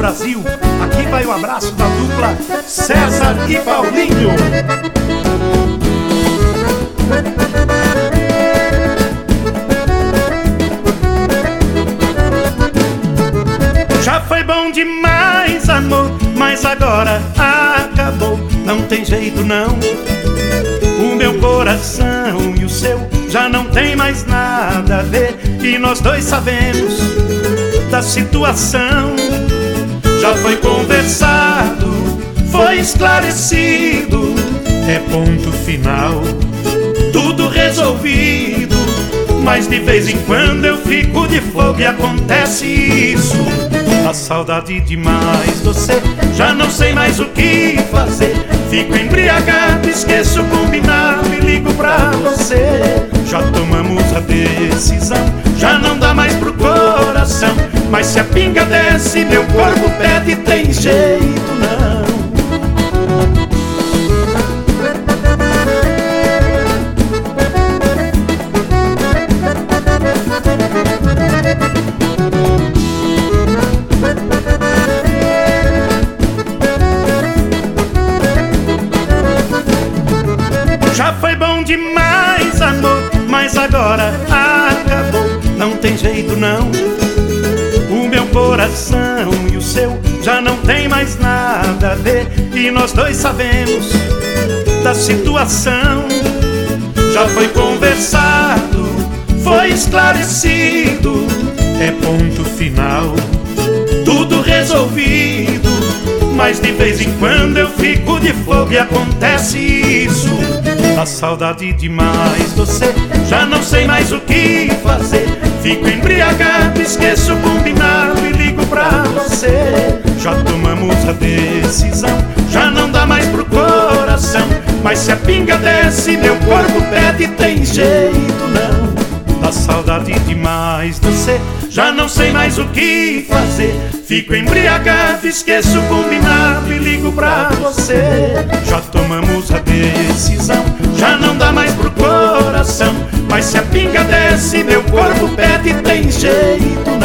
Brasil. Aqui vai o abraço da dupla César e Paulinho. Já foi bom demais, amor, mas agora acabou. Não tem jeito não. O meu coração e o seu já não tem mais nada a ver. E nós dois sabemos da situação. Já foi conversado, foi esclarecido, é ponto final, tudo resolvido. Mas de vez em quando eu fico de fogo e acontece isso. A saudade demais, você já não sei mais o que fazer. Fico embriagado, esqueço o combinado e ligo pra você. Já tomamos a decisão, já não dá mais pro coração. Mas se a pinga desce, meu corpo pede, tem jeito não. Já foi bom demais, amor, mas agora acabou. Não tem jeito não. O meu coração e o seu já não tem mais nada a ver. E nós dois sabemos da situação. Já foi conversado, foi esclarecido, é ponto final, tudo resolvido. Mas de vez em quando eu fico de fogo e acontece isso. A saudade demais, você já não sei mais o que fazer. Fico embriagado, esqueço o combinado e ligo pra você. Já tomamos a decisão, já não dá mais pro coração. Mas se a pinga desce, meu corpo pede, tem jeito não. Da saudade demais, você já não sei mais o que fazer. Fico embriagado, esqueço o combinado e ligo pra você. Já tomamos a decisão, já não dá mais pro coração. Mas se a pinga desce, meu corpo pede, tem jeito não.